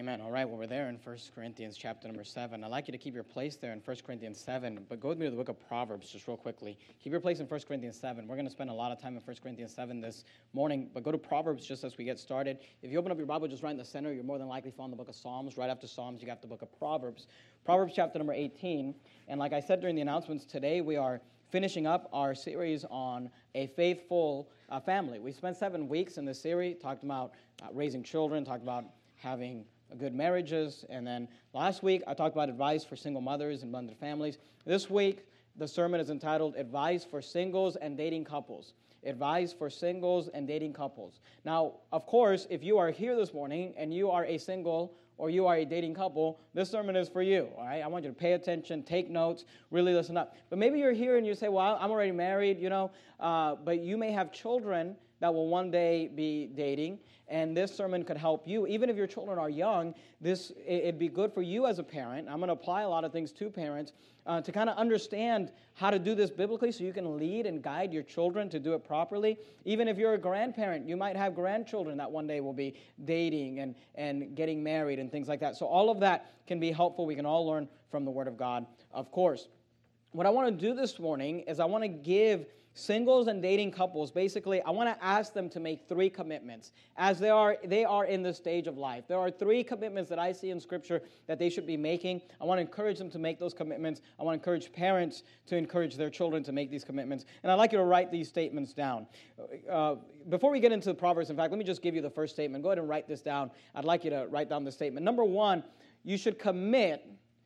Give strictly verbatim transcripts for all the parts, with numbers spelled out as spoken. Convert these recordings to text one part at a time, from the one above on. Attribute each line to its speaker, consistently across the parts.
Speaker 1: Amen. All right, well, we're there in First Corinthians chapter number seven. I'd like you to keep your place there in First Corinthians seven, but go with me to the book of Proverbs just real quickly. Keep your place in First Corinthians seven. We're going to spend a lot of time in First Corinthians seven this morning, but go to Proverbs just as we get started. If you open up your Bible just right in the center, you're more than likely found the book of Psalms. Right after Psalms, you got the book of Proverbs. Proverbs chapter number eighteen, and like I said during the announcements, today we are finishing up our series on a faithful uh, family. We spent seven weeks in this series, talked about uh, raising children, talked about having good marriages, and then last week I talked about advice for single mothers and blended families. This week the sermon is entitled Advice for Singles and Dating Couples. Advice for singles and dating couples. Now, of course, if you are here this morning and you are a single or you are a dating couple, this sermon is for you, all right? I want you to pay attention, take notes, really listen up. But maybe you're here and you say, well, I'm already married, you know, uh, but you may have children that will one day be dating, and this sermon could help you. Even if your children are young, this it'd be good for you as a parent. I'm going to apply a lot of things to parents uh, to kind of understand how to do this biblically so you can lead and guide your children to do it properly. Even if you're a grandparent, you might have grandchildren that one day will be dating and, and getting married and things like that. So all of that can be helpful. We can all learn from the Word of God, of course. What I want to do this morning is I want to give singles and dating couples, basically, I want to ask them to make three commitments as they are they are in this stage of life. There are three commitments that I see in Scripture that they should be making. I want to encourage them to make those commitments. I want to encourage parents to encourage their children to make these commitments. And I'd like you to write these statements down. Uh, before we get into the Proverbs, in fact, let me just give you the first statement. Go ahead and write this down. I'd like you to write down the statement. Number one, you should commit,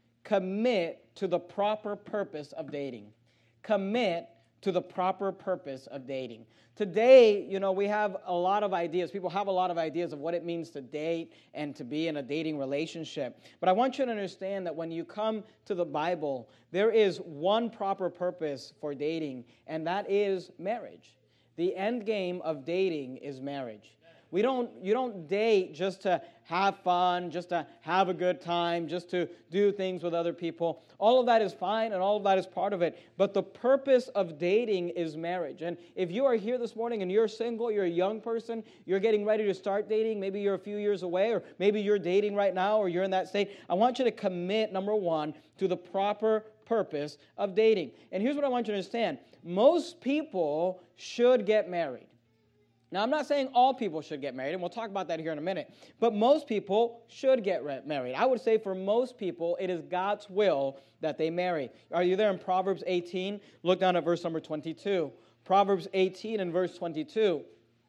Speaker 1: commit to the proper purpose of dating. Commit to the proper purpose of dating. Today, you know, we have a lot of ideas. People have a lot of ideas of what it means to date and to be in a dating relationship. But I want you to understand that when you come to the Bible, there is one proper purpose for dating, and that is marriage. The end game of dating is marriage. We don't, you don't date just to have fun, just to have a good time, just to do things with other people. All of that is fine, and all of that is part of it. But the purpose of dating is marriage. And if you are here this morning and you're single, you're a young person, you're getting ready to start dating, maybe you're a few years away, or maybe you're dating right now, or you're in that state, I want you to commit, number one, to the proper purpose of dating. And here's what I want you to understand. Most people should get married. Now, I'm not saying all people should get married, and we'll talk about that here in a minute, but most people should get re- married. I would say for most people, it is God's will that they marry. Are you there in Proverbs eighteen? Look down at verse number twenty-two. Proverbs eighteen and verse twenty-two.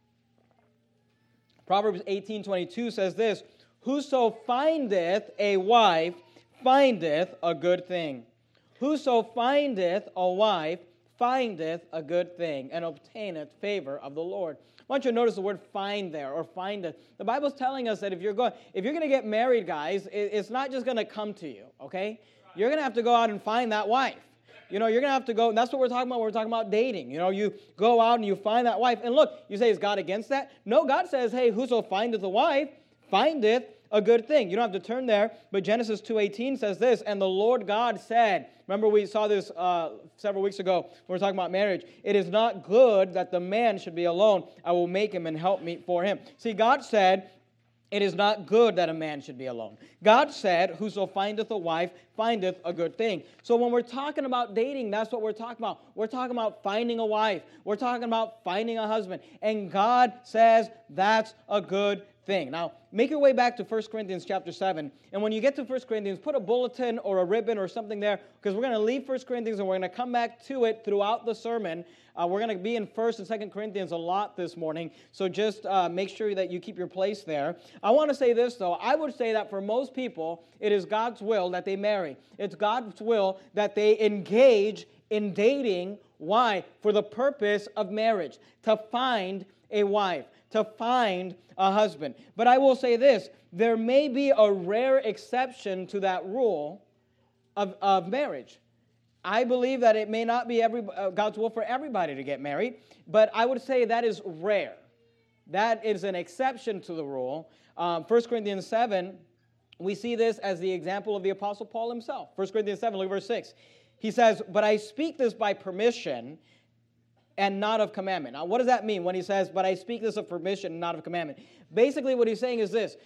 Speaker 1: Proverbs eighteen, twenty-two says this, Whoso findeth a wife findeth a good thing. Whoso findeth a wife findeth a good thing, and obtaineth favor of the Lord. I want you to notice the word find there, or findeth. The Bible's telling us that if you're going, if you're going to get married, guys, it's not just going to come to you, okay? You're going to have to go out and find that wife. You know, you're going to have to go, and that's what we're talking about. We're talking about dating. You know, you go out and you find that wife. And look, you say, is God against that? No, God says, hey, whoso findeth a wife, findeth a good thing. You don't have to turn there, but Genesis two eighteen says this, and the Lord God said, remember we saw this uh, several weeks ago when we were talking about marriage, it is not good that the man should be alone. I will make him and help me for him. See, God said, it is not good that a man should be alone. God said, whoso findeth a wife findeth a good thing. So when we're talking about dating, that's what we're talking about. We're talking about finding a wife. We're talking about finding a husband. And God says that's a good thing. Now, make your way back to First Corinthians chapter seven. And when you get to First Corinthians, put a bulletin or a ribbon or something there, because we're going to leave First Corinthians and we're going to come back to it throughout the sermon. Uh, we're going to be in First and Second Corinthians a lot this morning, so just uh, make sure that you keep your place there. I want to say this, though. I would say that for most people, it is God's will that they marry. It's God's will that they engage in dating. Why? For the purpose of marriage, to find a wife, to find a husband. But I will say this, there may be a rare exception to that rule of, of marriage. I believe that it may not be every, uh, God's will for everybody to get married, but I would say that is rare. That is an exception to the rule. Um, First Corinthians seven, we see this as the example of the Apostle Paul himself. First Corinthians seven, look at verse six. He says, but I speak this by permission and not of commandment. Now, what does that mean when he says, but I speak this of permission and not of commandment? Basically, what he's saying is this.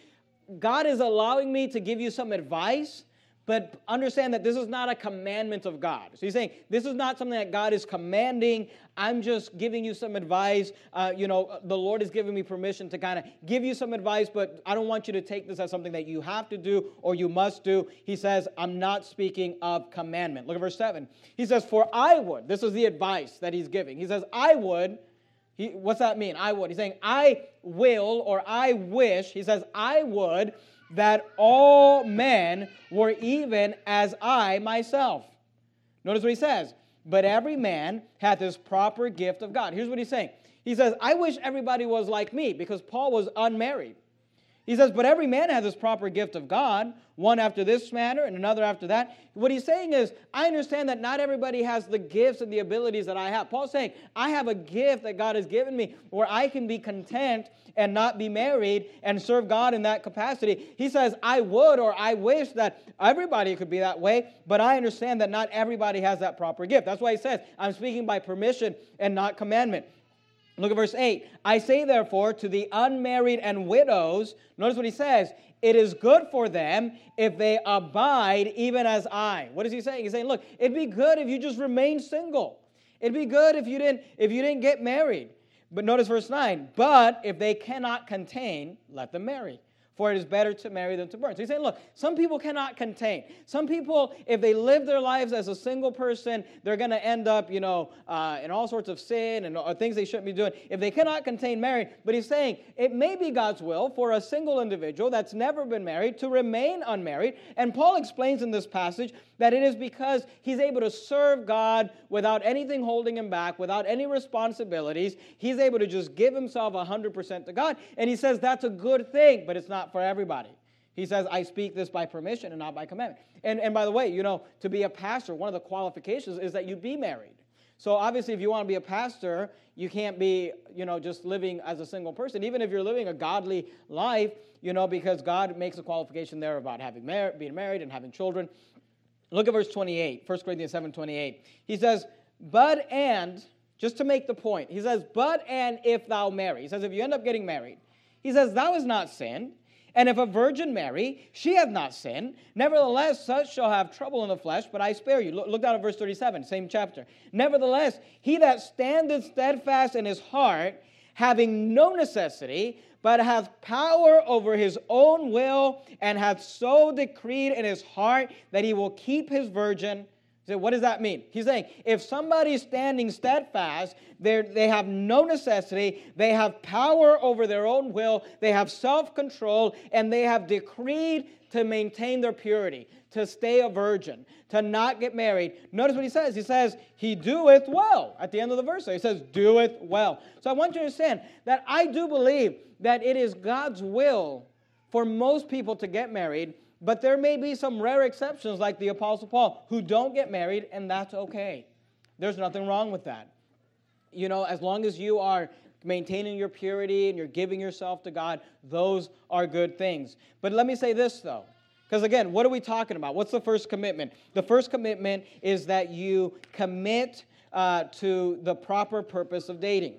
Speaker 1: God is allowing me to give you some advice, but understand that this is not a commandment of God. So he's saying, this is not something that God is commanding. I'm just giving you some advice. Uh, you know, the Lord is giving me permission to kind of give you some advice, but I don't want you to take this as something that you have to do or you must do. He says, I'm not speaking of commandment. Look at verse seven. He says, for I would. This is the advice that he's giving. He says, I would. He, what's that mean? I would. He's saying, I will or I wish. He says, I would that all men were even as I myself. Notice what he says. But every man hath his proper gift of God. Here's what he's saying. He says, I wish everybody was like me, because Paul was unmarried. He says, but every man has his proper gift of God, one after this manner and another after that. What he's saying is, I understand that not everybody has the gifts and the abilities that I have. Paul's saying, I have a gift that God has given me where I can be content and not be married and serve God in that capacity. He says, I would or I wish that everybody could be that way, but I understand that not everybody has that proper gift. That's why he says, I'm speaking by permission and not commandment. Look at verse eight. I say therefore to the unmarried and widows, notice what he says, it is good for them if they abide even as I. What is he saying? He's saying, look, it'd be good if you just remain single. It'd be good if you didn't, if you didn't get married. But notice verse nine, but if they cannot contain, let them marry. For it is better to marry than to burn. So he's saying, look, some people cannot contain. Some people, if they live their lives as a single person, they're going to end up, you know, uh, in all sorts of sin and uh, things they shouldn't be doing. If they cannot contain marriage, but he's saying it may be God's will for a single individual that's never been married to remain unmarried. And Paul explains in this passage that it is because he's able to serve God without anything holding him back, without any responsibilities. He's able to just give himself one hundred percent to God. And he says that's a good thing, but it's not for everybody. He says, I speak this by permission and not by commandment. And, and by the way, you know, to be a pastor, one of the qualifications is that you be married. So obviously, if you want to be a pastor, you can't be, you know, just living as a single person. Even if you're living a godly life, you know, because God makes a qualification there about having mar- being married and having children. Look at verse twenty-eight, First Corinthians seven twenty-eight. He says, but and, just to make the point, he says, but and if thou marry. He says, if you end up getting married, he says, thou hast not sinned. And if a virgin marry, she hath not sinned. Nevertheless, such shall have trouble in the flesh, but I spare you. Look, look down at verse thirty-seven, same chapter. Nevertheless, he that standeth steadfast in his heart, having no necessity, but hath power over his own will, and hath so decreed in his heart that he will keep his virgin. So what does that mean? He's saying, if somebody's standing steadfast, they have no necessity, they have power over their own will, they have self-control, and they have decreed to maintain their purity, to stay a virgin, to not get married. Notice what he says. He says, he doeth well. At the end of the verse, he says, doeth well. So I want you to understand that I do believe that it is God's will for most people to get married, but there may be some rare exceptions like the Apostle Paul who don't get married, and that's okay. There's nothing wrong with that. You know, as long as you are maintaining your purity and you're giving yourself to God, those are good things. But let me say this, though. Because again, what are we talking about? What's the first commitment? The first commitment is that you commit uh, to the proper purpose of dating.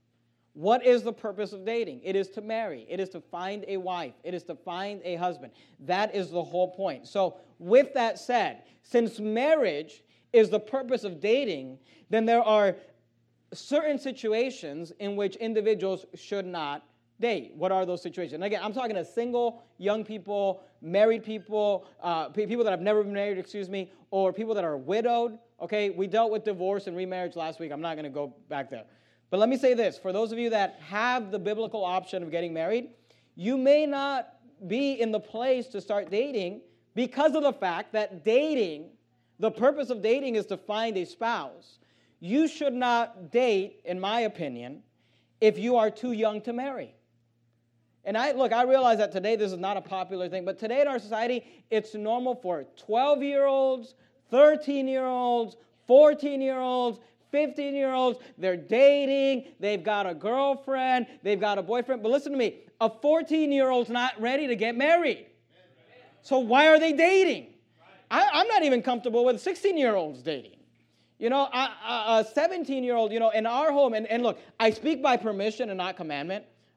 Speaker 1: What is the purpose of dating? It is to marry. It is to find a wife. It is to find a husband. That is the whole point. So with that said, since marriage is the purpose of dating, then there are certain situations in which individuals should not date. What are those situations? And again, I'm talking to single, young people, married people, uh, people that have never been married, excuse me, or people that are widowed. Okay, we dealt with divorce and remarriage last week. I'm not going to go back there. But let me say this, for those of you that have the biblical option of getting married, you may not be in the place to start dating because of the fact that dating, the purpose of dating is to find a spouse. You should not date, in my opinion, if you are too young to marry. And I look, I realize that today this is not a popular thing, but today in our society, it's normal for twelve-year-olds, thirteen-year-olds, fourteen-year-olds, fifteen-year-olds, they're dating, they've got a girlfriend, they've got a boyfriend. But listen to me, a fourteen-year-old's not ready to get married. So why are they dating? I, I'm not even comfortable with sixteen-year-olds dating. You know, a seventeen-year-old, you know, in our home, and, and look, I speak by permission and not commandment.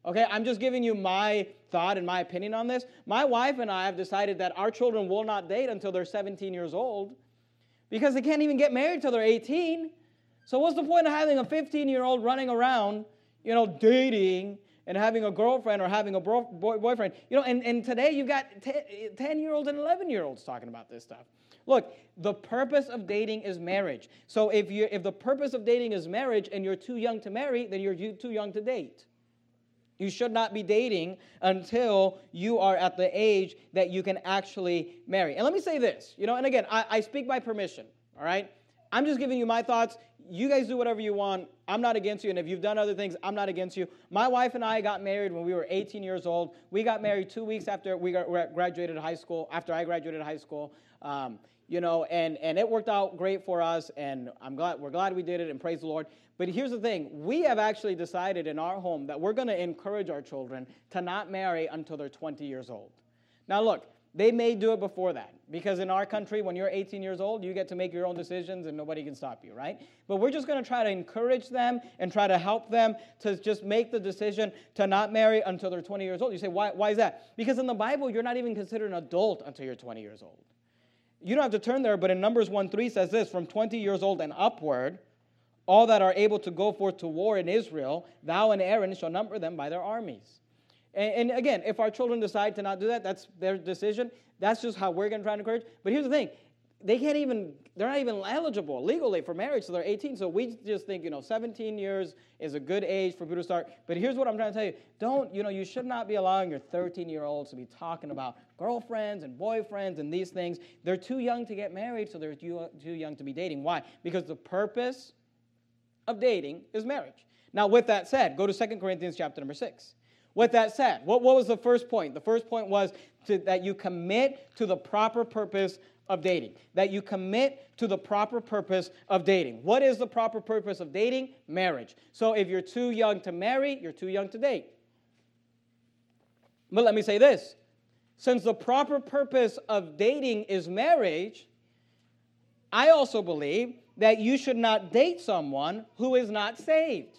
Speaker 1: Okay, I'm just giving you my thought and my opinion on this. My wife and I have decided that our children will not date until they're seventeen years old because they can't even get married till they're eighteen. So what's the point of having a fifteen-year-old running around, you know, dating and having a girlfriend or having a bro- boy- boyfriend? You know, and, and today you've got ten-year-olds and eleven-year-olds talking about this stuff. Look, the purpose of dating is marriage. So if you if the purpose of dating is marriage and you're too young to marry, then you're too young to date. You should not be dating until you are at the age that you can actually marry. And let me say this, you know, and again, I, I speak by permission, all right? I'm just giving you my thoughts. You guys do whatever you want. I'm not against you, and if you've done other things, I'm not against you. My wife and I got married when we were eighteen years old. We got married two weeks after we got, graduated high school, after I graduated high school. Um, you know, and, and it worked out great for us, and I'm glad we're glad we did it, and praise the Lord. But here's the thing. We have actually decided in our home that we're going to encourage our children to not marry until they're twenty years old. Now, look, they may do it before that, because in our country, when you're eighteen years old, you get to make your own decisions, and nobody can stop you, right? But we're just going to try to encourage them and try to help them to just make the decision to not marry until they're twenty years old. You say, why, why is that? Because in the Bible, you're not even considered an adult until you're twenty years old. You don't have to turn there, but in Numbers one three says this, from twenty years old and upward, all that are able to go forth to war in Israel, thou and Aaron shall number them by their armies. And, and again, if our children decide to not do that, that's their decision. That's just how we're going to try and encourage. But here's the thing. They can't even, they're not even eligible legally for marriage, so they're eighteen. So we just think, you know, seventeen years is a good age for people to start. But here's what I'm trying to tell you. Don't, you know, you should not be allowing your thirteen-year-olds to be talking about girlfriends and boyfriends and these things. They're too young to get married, so they're too, too young to be dating. Why? Because the purpose of dating is marriage. Now, with that said, go to Second Corinthians chapter number six. With that said, what, what was the first point? The first point was to, that you commit to the proper purpose of dating. That you commit to the proper purpose of dating. What is the proper purpose of dating? Marriage. So if you're too young to marry, you're too young to date. But let me say this. Since the proper purpose of dating is marriage, I also believe that you should not date someone who is not saved.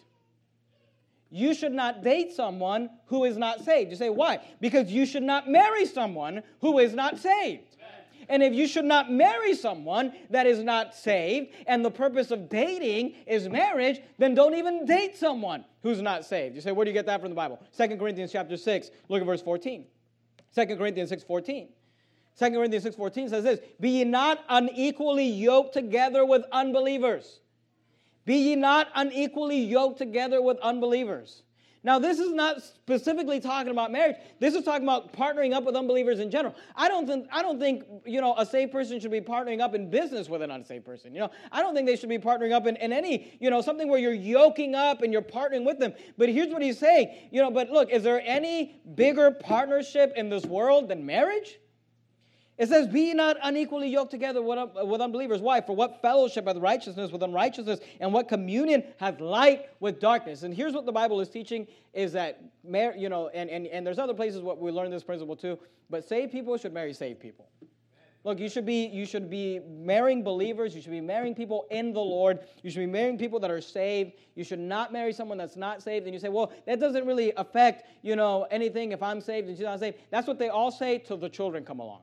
Speaker 1: You should not date someone who is not saved. You say, why? Because you should not marry someone who is not saved. And if you should not marry someone that is not saved, and the purpose of dating is marriage, then don't even date someone who's not saved. You say, where do you get that from the Bible? Second Corinthians chapter six, look at verse fourteen. Second Corinthians six fourteen. Second Corinthians six fourteen says this, be ye not unequally yoked together with unbelievers. Be ye not unequally yoked together with unbelievers. Now, this is not specifically talking about marriage. This is talking about partnering up with unbelievers in general. I don't think, I don't think, you know, a saved person should be partnering up in business with an unsaved person. You know, I don't think they should be partnering up in, in any, you know, something where you're yoking up and you're partnering with them. But here's what he's saying. You know, but look, is there any bigger partnership in this world than marriage? It says, be ye not unequally yoked together with, with unbelievers. Why? For what fellowship hath righteousness with unrighteousness, and what communion hath light with darkness? And here's what the Bible is teaching, is that, mar- you know, and, and, and there's other places where we learn this principle too, but saved people should marry saved people. Look, you should be you should be marrying believers. You should be marrying people in the Lord. You should be marrying people that are saved. You should not marry someone that's not saved. And you say, well, that doesn't really affect, you know, anything if I'm saved and she's not saved. That's what they all say till the children come along.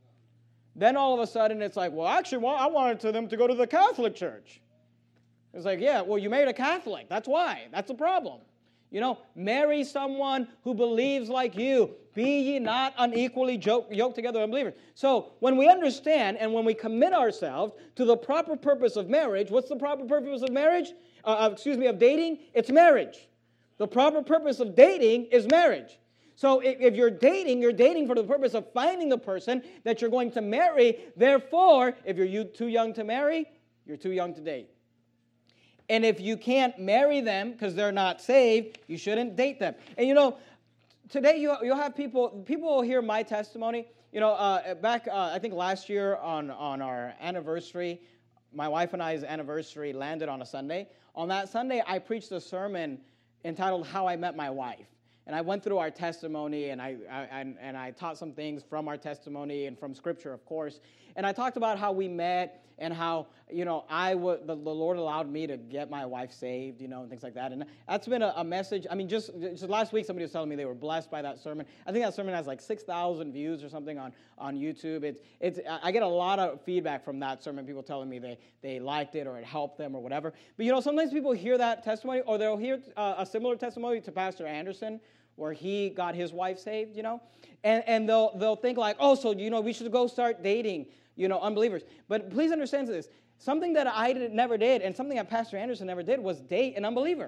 Speaker 1: Then all of a sudden it's like, well, actually, well, I wanted to them to go to the Catholic Church. It's like, yeah, well, you married a Catholic. That's why. That's the problem. You know, marry someone who believes like you. Be ye not unequally yoked together with unbelievers. So when we understand and when we commit ourselves to the proper purpose of marriage, what's the proper purpose of marriage? Uh, excuse me, of dating? It's marriage. The proper purpose of dating is marriage. So if you're dating, you're dating for the purpose of finding the person that you're going to marry. Therefore, if you're too young to marry, you're too young to date. And if you can't marry them because they're not saved, you shouldn't date them. And you know, today you, you'll have people, people will hear my testimony. You know, uh, back, uh, I think last year on, on our anniversary, my wife and I's anniversary landed on a Sunday. On that Sunday, I preached a sermon entitled How I Met My Wife. And I went through our testimony, and I, I and, and I taught some things from our testimony and from Scripture, of course. And I talked about how we met and how, you know, I w- the, the Lord allowed me to get my wife saved, you know, and things like that. And that's been a, a message. I mean, just, just last week, somebody was telling me they were blessed by that sermon. I think that sermon has like six thousand views or something on, on YouTube. It's, it's, I get a lot of feedback from that sermon, people telling me they, they liked it or it helped them or whatever. But, you know, sometimes people hear that testimony, or they'll hear uh, a similar testimony to Pastor Anderson, where he got his wife saved, you know, and, and they'll they'll think like, oh, so, you know, we should go start dating, you know, unbelievers. But please understand this. Something that I did, never did, and something that Pastor Anderson never did, was date an unbeliever.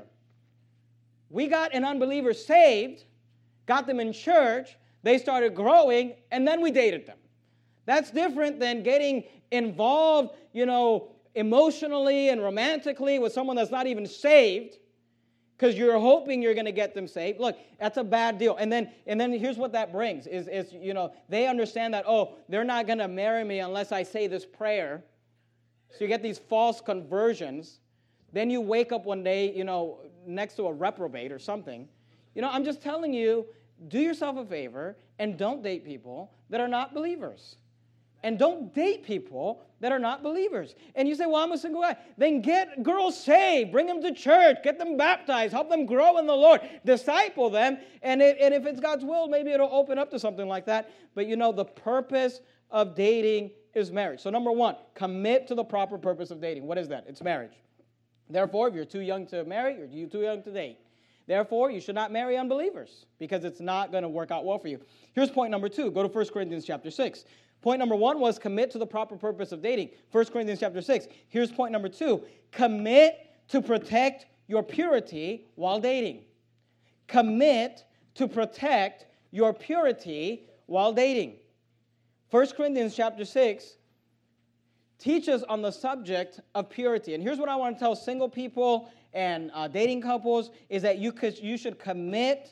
Speaker 1: We got an unbeliever saved, got them in church, they started growing, and then we dated them. That's different than getting involved, you know, emotionally and romantically with someone that's not even saved, because you're hoping you're going to get them saved. Look, that's a bad deal. And then and then here's what that brings, is, is you know, they understand that, oh, they're not going to marry me unless I say this prayer. So you get these false conversions. Then you wake up one day, you know, next to a reprobate or something. You know, I'm just telling you, do yourself a favor and don't date people that are not believers. And don't date people that are not believers. And you say, well, I'm a single guy. Then get girls saved. Bring them to church. Get them baptized. Help them grow in the Lord. Disciple them. And, it, and if it's God's will, maybe it'll open up to something like that. But, you know, the purpose of dating is marriage. So number one, commit to the proper purpose of dating. What is that? It's marriage. Therefore, if you're too young to marry, or you're too young to date. Therefore, you should not marry unbelievers, because it's not going to work out well for you. Here's point number two. Go to First Corinthians chapter six. Point number one was commit to the proper purpose of dating. First Corinthians chapter six. Here's point number two. Commit to protect your purity while dating. Commit to protect your purity while dating. First Corinthians chapter six teaches on the subject of purity. And here's what I want to tell single people and uh, dating couples, is that you, could, you should commit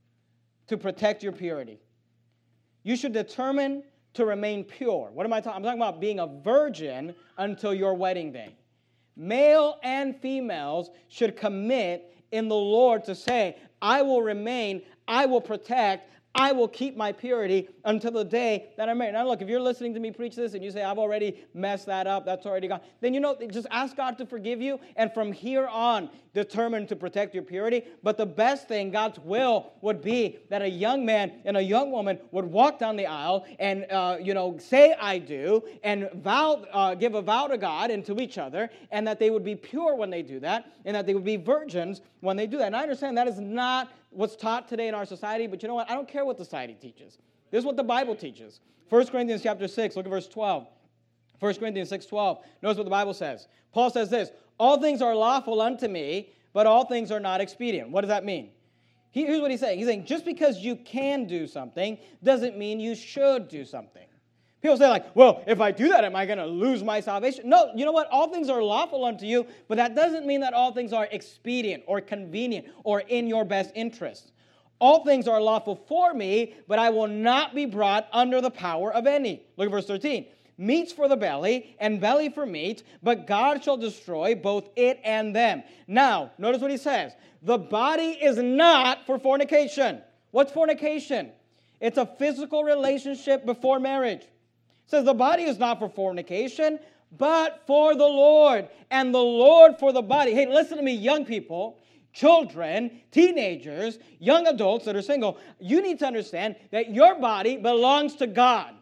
Speaker 1: to protect your purity. You should determine to remain pure. What am I talking? I'm talking about being a virgin until your wedding day. Male and females should commit in the Lord to say, I will remain, I will protect, I will keep my purity until the day that I'm married. Now look, if you're listening to me preach this and you say, I've already messed that up, that's already gone, then you know, just ask God to forgive you, and from here on, determine to protect your purity. But the best thing, God's will, would be that a young man and a young woman would walk down the aisle and, uh, you know, say I do, and vow, uh, give a vow to God and to each other, and that they would be pure when they do that, and that they would be virgins when they do that. And I understand that is not what's taught today in our society, but you know what? I don't care what the society teaches. This is what the Bible teaches. First Corinthians chapter six, look at verse twelve. First Corinthians six twelve. Notice what the Bible says. Paul says this, all things are lawful unto me, but all things are not expedient. What does that mean? He, here's what he's saying. He's saying just because you can do something doesn't mean you should do something. People say like, well, if I do that, am I going to lose my salvation? No, you know what? All things are lawful unto you, but that doesn't mean that all things are expedient or convenient or in your best interest. All things are lawful for me, but I will not be brought under the power of any. Look at verse thirteen. Meats for the belly, and belly for meat, but God shall destroy both it and them. Now, notice what he says. The body is not for fornication. What's fornication? It's a physical relationship before marriage. It says the body is not for fornication, but for the Lord, and the Lord for the body. Hey, listen to me, young people, children, teenagers, young adults that are single. You need to understand that your body belongs to God.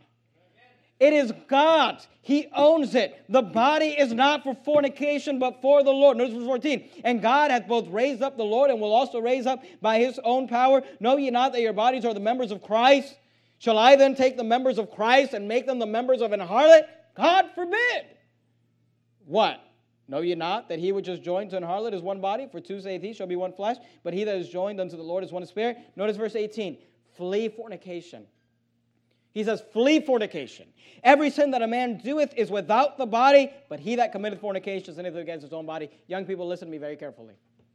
Speaker 1: It is God's. He owns it. The body is not for fornication, but for the Lord. Notice verse fourteen. And God hath both raised up the Lord, and will also raise up by his own power. Know ye not that your bodies are the members of Christ? Shall I then take the members of Christ and make them the members of an harlot? God forbid. What? Know ye not that he which is joined to an harlot is one body? For two, saith he, shall be one flesh. But he that is joined unto the Lord is one spirit. Notice verse eighteen. Flee fornication. He says, flee fornication. Every sin that a man doeth is without the body, but he that committeth fornication sinneth against his own body. Young people, listen to me very carefully.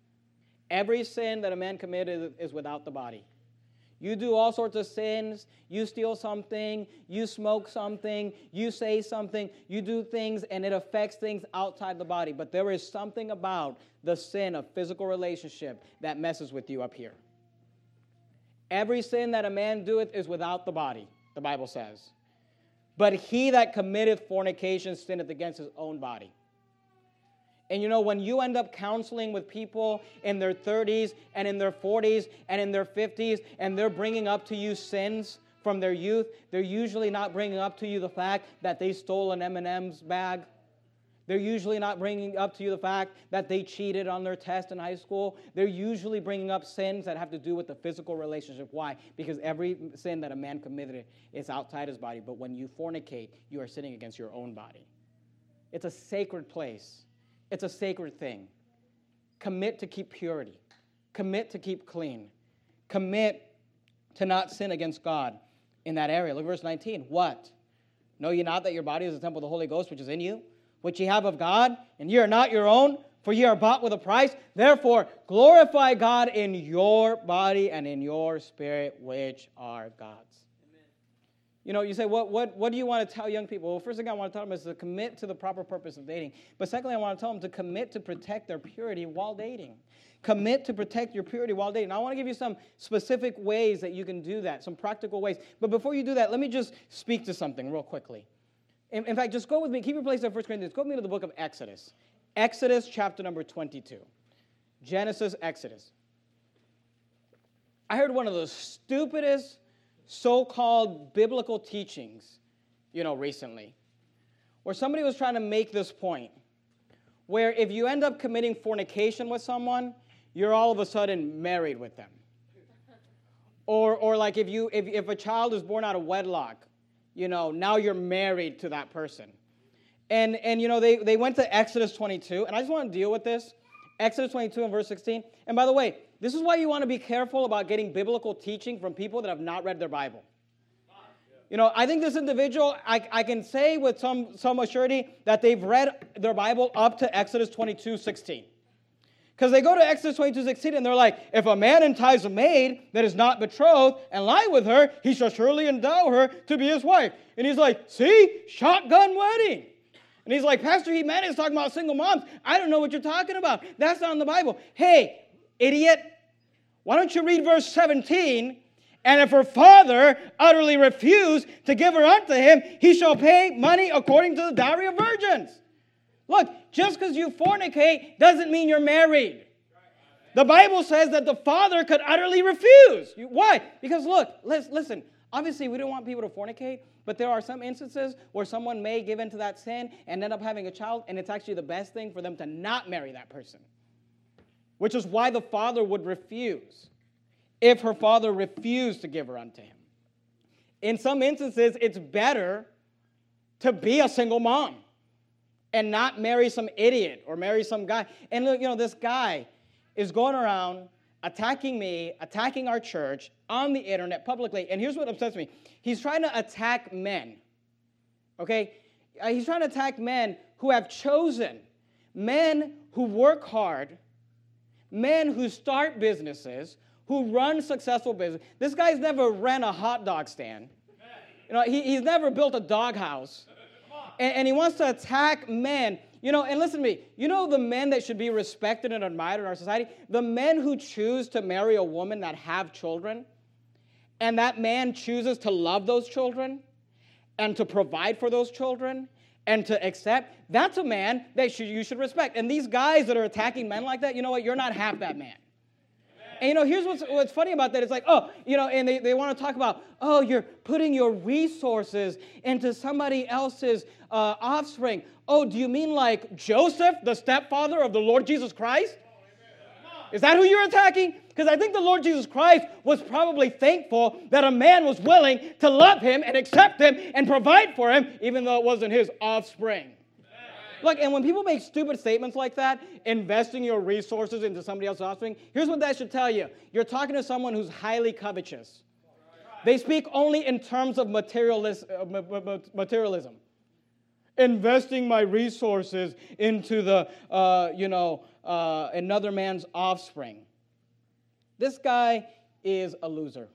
Speaker 1: Every sin that a man committed is without the body. You do all sorts of sins. You steal something. You smoke something. You say something. You do things, and it affects things outside the body. But there is something about the sin of physical relationship that messes with you up here. Every sin that a man doeth is without the body, the Bible says. But he that committeth fornication sinneth against his own body. And you know, when you end up counseling with people in their thirties and in their forties and in their fifties, and they're bringing up to you sins from their youth, they're usually not bringing up to you the fact that they stole an M and M's bag. They're usually not bringing up to you the fact that they cheated on their test in high school. They're usually bringing up sins that have to do with the physical relationship. Why? Because every sin that a man committed is outside his body. But when you fornicate, you are sinning against your own body. It's a sacred place. It's a sacred thing. Commit to keep purity. Commit to keep clean. Commit to not sin against God in that area. Look at verse nineteen. What? Know ye not that your body is the temple of the Holy Ghost which is in you, which ye have of God, and ye are not your own, for ye are bought with a price. Therefore, glorify God in your body and in your spirit, which are God's. Amen. You know, you say, what, what, what do you want to tell young people? Well, first thing I want to tell them is to commit to the proper purpose of dating. But secondly, I want to tell them to commit to protect their purity while dating. Commit to protect your purity while dating. Now, I want to give you some specific ways that you can do that, some practical ways. But before you do that, let me just speak to something real quickly. In, in fact, just go with me. Keep your place in First Corinthians. Go with me to the book of Exodus. Exodus chapter number twenty-two. Genesis, Exodus. I heard one of the stupidest so-called biblical teachings, you know, recently, where somebody was trying to make this point, where if you end up committing fornication with someone, you're all of a sudden married with them. Or, or like if you if, if a child is born out of wedlock, you know, now you're married to that person. And, and you know, they, they went to Exodus twenty-two, and I just want to deal with this. Exodus twenty-two and verse sixteen. And by the way, this is why you want to be careful about getting biblical teaching from people that have not read their Bible. You know, I think this individual, I, I can say with some, some assurity that they've read their Bible up to Exodus twenty-two sixteen. Because they go to Exodus twenty-two sixteen and they're like, if a man entice a maid that is not betrothed and lie with her, he shall surely endow her to be his wife. And he's like, see, shotgun wedding. And he's like, Pastor Jimenez is talking about single moms. I don't know what you're talking about. That's not in the Bible. Hey, idiot, why don't you read verse seventeen? And if her father utterly refuse to give her unto him, he shall pay money according to the dowry of virgins. Look, just because you fornicate doesn't mean you're married. The Bible says that the father could utterly refuse. You, why? Because look, listen, obviously we don't want people to fornicate, but there are some instances where someone may give into that sin and end up having a child, and it's actually the best thing for them to not marry that person. Which is why the father would refuse if her father refused to give her unto him. In some instances, it's better to be a single mom and not marry some idiot or marry some guy. And look, you know, this guy is going around attacking me, attacking our church on the internet publicly. And here's what upsets me. He's trying to attack men, okay? Uh, he's trying to attack men who have chosen, men who work hard, men who start businesses, who run successful business. This guy's never ran a hot dog stand. You know, he, he's never built a doghouse. And, and he wants to attack men. You know, and listen to me. You know the men that should be respected and admired in our society? The men who choose to marry a woman that have children, and that man chooses to love those children and to provide for those children and to accept, that's a man that should, you should respect. And these guys that are attacking men like that, you know what? You're not half that man. And, you know, here's what's, what's funny about that. It's like, oh, you know, and they, they want to talk about, oh, you're putting your resources into somebody else's uh, offspring. Oh, do you mean like Joseph, the stepfather of the Lord Jesus Christ? Is that who you're attacking? Because I think the Lord Jesus Christ was probably thankful that a man was willing to love him and accept him and provide for him, even though it wasn't his offspring. Look, and when people make stupid statements like that, investing your resources into somebody else's offspring, here's what that should tell you. You're talking to someone who's highly covetous. They speak only in terms of materialis- uh, materialism. Investing my resources into the, uh, you know, uh, another man's offspring. This guy is a loser.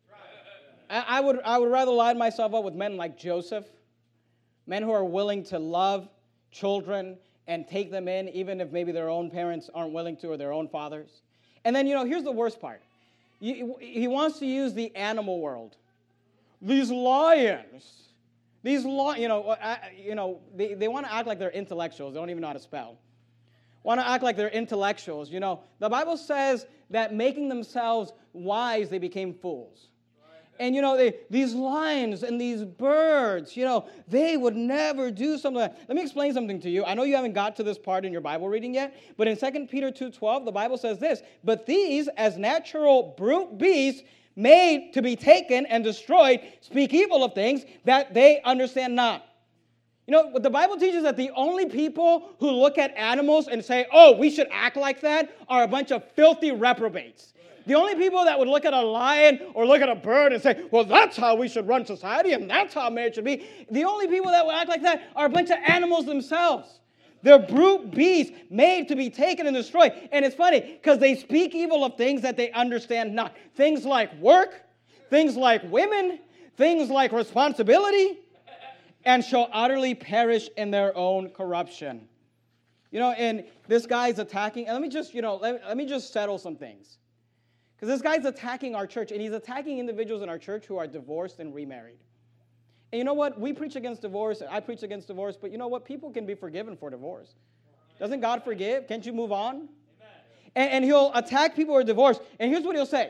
Speaker 1: I, I would, I would rather line myself up with men like Joseph, men who are willing to love children and take them in, even if maybe their own parents aren't willing to or their own fathers. And then, you know, here's the worst part. he wants to use the animal world. These lions, these li- you know, you know, they, they want to act like they're intellectuals. They don't even know how to spell. Want to act like they're intellectuals. You know, the Bible says that making themselves wise, they became fools. And, you know, they, these lions and these birds, you know, they would never do something like that. Let me explain something to you. I know you haven't got to this part in your Bible reading yet, but in Second Peter two twelve, the Bible says this, but these, as natural brute beasts, made to be taken and destroyed, speak evil of things that they understand not. You know, what the Bible teaches that the only people who look at animals and say, oh, we should act like that, are a bunch of filthy reprobates. The only people that would look at a lion or look at a bird and say, well, that's how we should run society and that's how marriage should be. The only people that would act like that are a bunch of animals themselves. They're brute beasts made to be taken and destroyed. And it's funny because they speak evil of things that they understand not. Things like work, things like women, things like responsibility, and shall utterly perish in their own corruption. You know, and this guy's attacking, and let me just, you know, let, let me just settle some things. Because this guy's attacking our church, and he's attacking individuals in our church who are divorced and remarried. And you know what? We preach against divorce, I preach against divorce, but you know what? People can be forgiven for divorce. Doesn't God forgive? Can't you move on? And, and he'll attack people who are divorced, and here's what he'll say.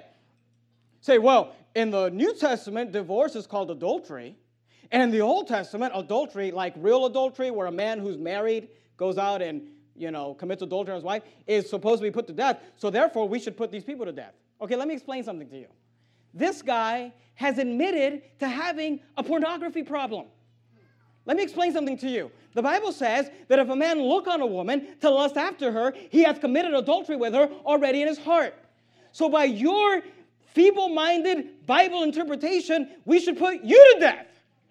Speaker 1: Say, well, in the New Testament, divorce is called adultery, and in the Old Testament, adultery, like real adultery, where a man who's married goes out and, you know, commits adultery on his wife, is supposed to be put to death, so therefore we should put these people to death. Okay, let me explain something to you. This guy has admitted to having a pornography problem. Let me explain something to you. The Bible says that if a man look on a woman to lust after her, he has committed adultery with her already in his heart. So by your feeble-minded Bible interpretation, we should put you to death.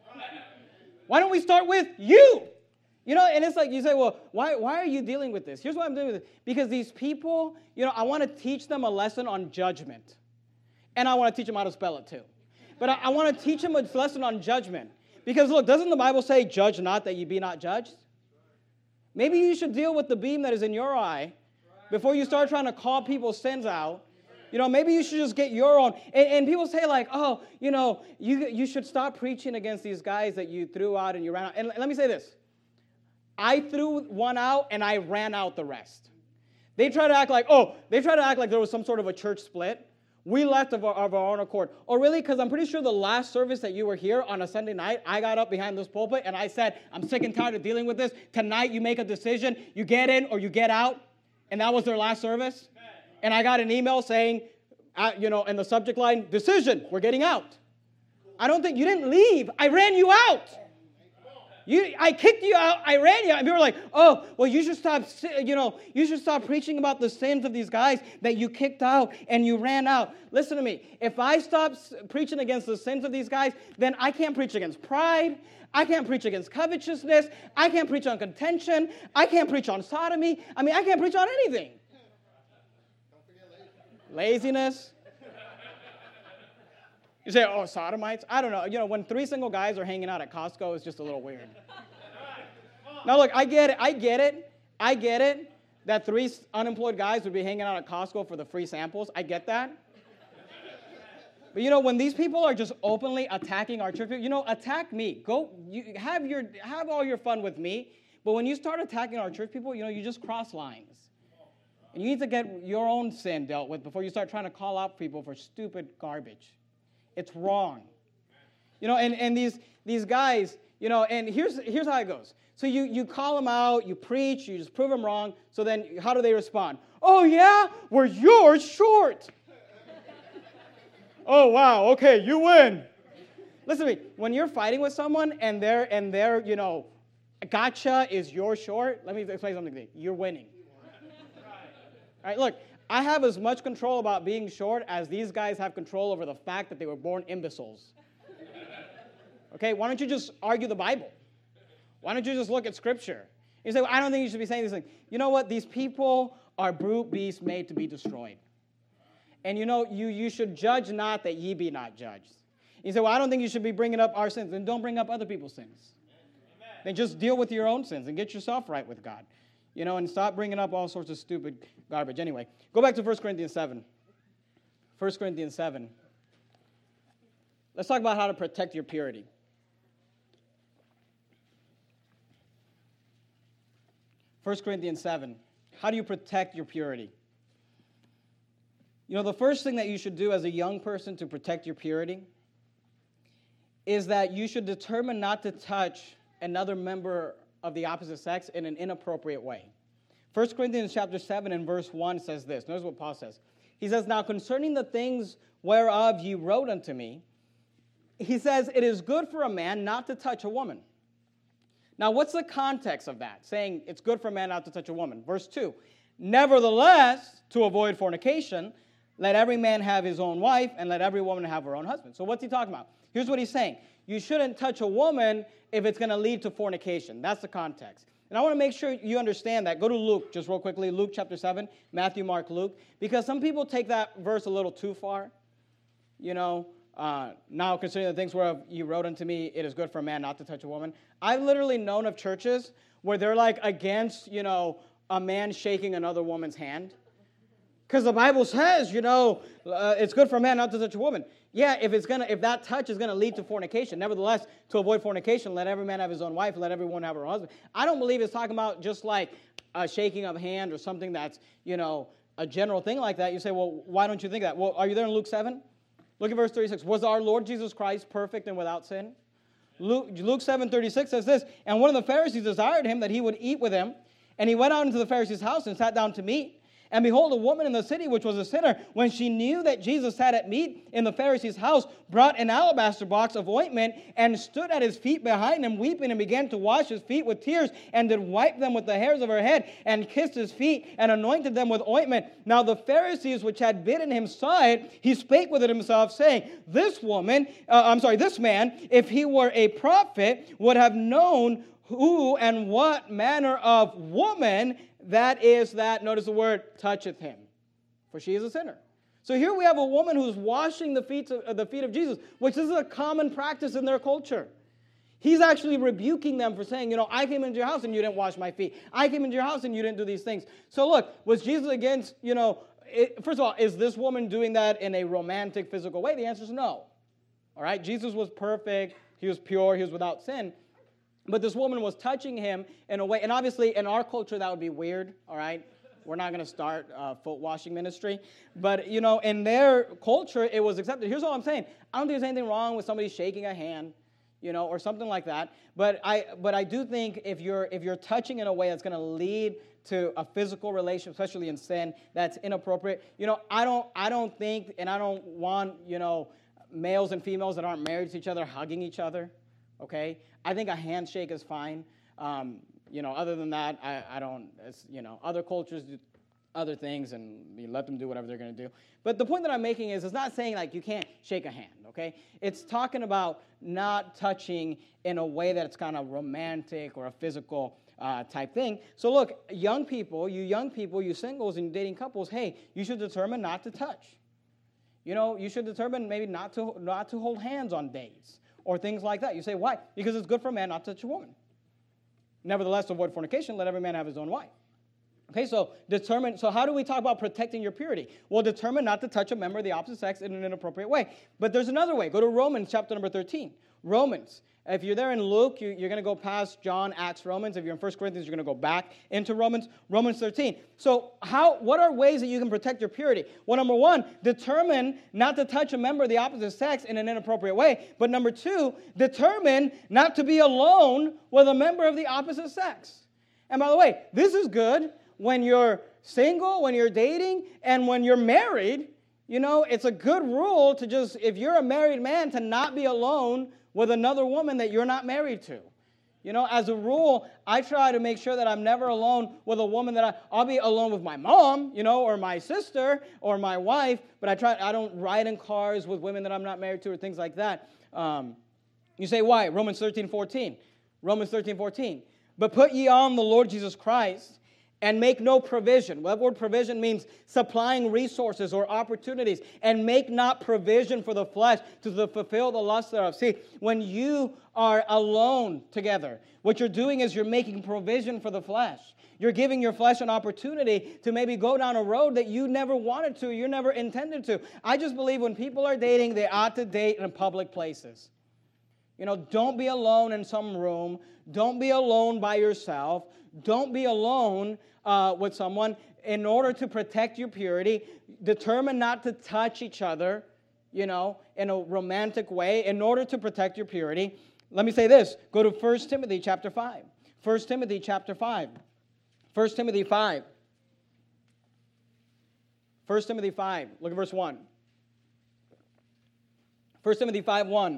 Speaker 1: Why don't we start with you? You know, and it's like you say, well, why, why are you dealing with this? Here's why I'm dealing with it. Because these people, you know, I want to teach them a lesson on judgment. And I want to teach them how to spell it too. But I, I want to teach them a lesson on judgment. Because look, doesn't the Bible say, judge not that you be not judged? Maybe you should deal with the beam that is in your eye before you start trying to call people's sins out. You know, maybe you should just get your own. And, and people say like, oh, you know, you, you should stop preaching against these guys that you threw out and you ran out. And let me say this. I threw one out and I ran out the rest. They try to act like, oh, they try to act like there was some sort of a church split. We left of our, of our own accord. Oh, really? Because I'm pretty sure the last service that you were here on a Sunday night, I got up behind this pulpit and I said, I'm sick and tired of dealing with this. Tonight you make a decision. You get in or you get out. And that was their last service. And I got an email saying, uh, you know, in the subject line, decision, we're getting out. I don't think, you didn't leave. I ran you out. You, I kicked you out, I ran you out, and people were like, oh, well, you should stop, you know, you should stop preaching about the sins of these guys that you kicked out and you ran out. Listen to me. If I stop preaching against the sins of these guys, then I can't preach against pride. I can't preach against covetousness. I can't preach on contention. I can't preach on sodomy. I mean, I can't preach on anything. Laziness. You say, oh, sodomites? I don't know. You know, when three single guys are hanging out at Costco, it's just a little weird. Now, look, I get it. I get it. I get it that three unemployed guys would be hanging out at Costco for the free samples. I get that. But, you know, when these people are just openly attacking our church, you know, attack me. Go, you have your, have all your fun with me. But when you start attacking our church people, you know, you just cross lines. And you need to get your own sin dealt with before you start trying to call out people for stupid garbage. It's wrong. You know, and, and these, these guys, you know, and here's, here's how it goes. So you, you call them out, you preach, you just prove them wrong. So then how do they respond? Oh, yeah? Well, you're short. Oh, wow, okay, you win. Listen to me. When you're fighting with someone and their, and their, you know, gotcha is you're short, let me explain something to you. You're winning. All right, look. I have as much control about being short as these guys have control over the fact that they were born imbeciles. Okay, why don't you just argue the Bible? Why don't you just look at Scripture? You say, well, I don't think you should be saying these things. You know what? These people are brute beasts made to be destroyed. And you know, you, you should judge not that ye be not judged. You say, well, I don't think you should be bringing up our sins. Then don't bring up other people's sins. Amen. Then just deal with your own sins and get yourself right with God. You know, and stop bringing up all sorts of stupid garbage. Anyway, go back to First Corinthians seven. First Corinthians seven. Let's talk about how to protect your purity. First Corinthians seven. How do you protect your purity? You know, the first thing that you should do as a young person to protect your purity is that you should determine not to touch another member of the opposite sex in an inappropriate way. First Corinthians chapter seven and verse one says this. Notice what Paul says. He says, now concerning the things whereof ye wrote unto me, he says, it is good for a man not to touch a woman. Now, what's the context of that? Saying it's good for a man not to touch a woman. Verse two, nevertheless, to avoid fornication, let every man have his own wife, and let every woman have her own husband. So what's he talking about? Here's what he's saying. You shouldn't touch a woman if it's going to lead to fornication. That's the context. And I want to make sure you understand that. Go to Luke, just real quickly. Luke chapter seven, Matthew, Mark, Luke. Because some people take that verse a little too far. You know, uh, now concerning the things whereof you wrote unto me, it is good for a man not to touch a woman. I've literally known of churches where they're like against, you know, a man shaking another woman's hand. Because the Bible says, you know, uh, it's good for a man not to touch a woman. Yeah, if it's gonna, if that touch is going to lead to fornication. Nevertheless, to avoid fornication, let every man have his own wife, let every woman have her husband. I don't believe it's talking about just like a shaking of hand or something that's, you know, a general thing like that. You say, well, why don't you think that? Well, are you there in Luke seven? Look at verse thirty-six. Was our Lord Jesus Christ perfect and without sin? Luke, Luke seven thirty-six says this, and one of the Pharisees desired him that he would eat with him, and he went out into the Pharisee's house and sat down to meat. And behold, a woman in the city, which was a sinner, when she knew that Jesus sat at meat in the Pharisee's house, brought an alabaster box of ointment and stood at his feet behind him, weeping, and began to wash his feet with tears, and did wipe them with the hairs of her head, and kissed his feet, and anointed them with ointment. Now the Pharisees which had bidden him saw it, he spake with it himself, saying, This woman, uh, I'm sorry, this man, if he were a prophet, would have known who and what manner of woman that is that, notice the word, toucheth him, for she is a sinner. So here we have a woman who's washing the feet of, uh, the feet of Jesus, which is a common practice in their culture. He's actually rebuking them for saying, you know, I came into your house and you didn't wash my feet. I came into your house and you didn't do these things. So look, was Jesus against, you know, it, first of all, is this woman doing that in a romantic, physical way? The answer is no. All right, Jesus was perfect. He was pure. He was without sin. But this woman was touching him in a way, and obviously in our culture that would be weird, all right? We're not going to start a foot washing ministry. But, you know, in their culture, it was accepted. Here's all I'm saying. I don't think there's anything wrong with somebody shaking a hand, you know, or something like that. But I but I do think if you're if you're touching in a way that's going to lead to a physical relationship, especially in sin, that's inappropriate. You know, I don't I don't think, and I don't want, you know, males and females that aren't married to each other hugging each other, okay? I think a handshake is fine. Um, you know, other than that, I, I don't, it's, you know, other cultures do other things, and you let them do whatever they're going to do. But the point that I'm making is it's not saying, like, you can't shake a hand, okay? It's talking about not touching in a way that's kind of romantic or a physical uh, type thing. So look, young people, you young people, you singles and dating couples, hey, you should determine not to touch. You know, you should determine maybe not to not to hold hands on dates or things like that. You say, why? Because it's good for a man not to touch a woman. Nevertheless, to avoid fornication, let every man have his own wife. Okay, so determine, so how do we talk about protecting your purity? Well, determine not to touch a member of the opposite sex in an inappropriate way. But there's another way. Go to Romans chapter number thirteen. Romans. If you're there in Luke, you, you're going to go past John, Acts, Romans. If you're in First Corinthians, you're going to go back into Romans. Romans thirteen. So how? What are ways that you can protect your purity? Well, number one, determine not to touch a member of the opposite sex in an inappropriate way. But number two, determine not to be alone with a member of the opposite sex. And by the way, this is good when you're single, when you're dating, and when you're married. You know, it's a good rule to just, if you're a married man, to not be alone with another woman that you're not married to. You know, as a rule, I try to make sure that I'm never alone with a woman that I, I'll be alone with my mom, you know, or my sister or my wife, but I try, I don't ride in cars with women that I'm not married to or things like that. Um, you say, why? Romans thirteen fourteen. Romans thirteen fourteen. But put ye on the Lord Jesus Christ, and make no provision. That word provision means supplying resources or opportunities. And make not provision for the flesh to fulfill the lust thereof. See, when you are alone together, what you're doing is you're making provision for the flesh. You're giving your flesh an opportunity to maybe go down a road that you never wanted to, you never intended to. I just believe when people are dating, they ought to date in public places. You know, don't be alone in some room. Don't be alone by yourself. Don't be alone uh, with someone. In order to protect your purity, determine not to touch each other, you know, in a romantic way. In order to protect your purity, let me say this. Go to First Timothy chapter five. First Timothy chapter five. First Timothy five. First Timothy five. Look at verse one. First Timothy five one.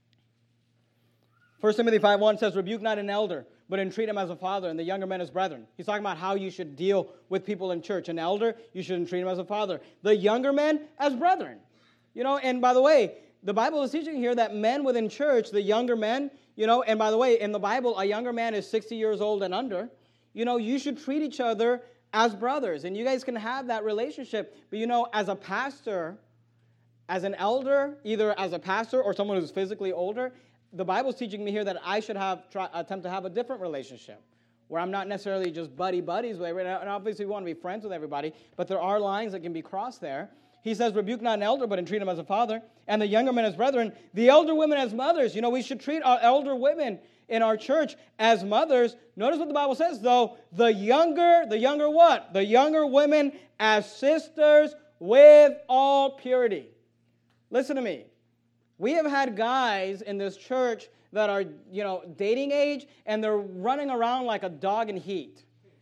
Speaker 1: First Timothy five one says, rebuke not an elder, but entreat him as a father, and the younger men as brethren. He's talking about how you should deal with people in church. An elder, you should entreat him as a father. The younger men as brethren. You know, and by the way, the Bible is teaching here that men within church, the younger men, you know, and by the way, in the Bible, a younger man is sixty years old and under. You know, you should treat each other as brothers, and you guys can have that relationship. But you know, as a pastor, as an elder, either as a pastor or someone who's physically older, the Bible's teaching me here that I should have try, attempt to have a different relationship, where I'm not necessarily just buddy-buddies with everybody, and obviously we want to be friends with everybody, but there are lines that can be crossed there. He says, rebuke not an elder, but entreat him as a father, and the younger men as brethren, the elder women as mothers. You know, we should treat our elder women in our church as mothers. Notice what the Bible says, though. The younger, the younger what? The younger women as sisters with all purity. Listen to me. We have had guys in this church that are, you know, dating age, and they're running around like a dog in heat.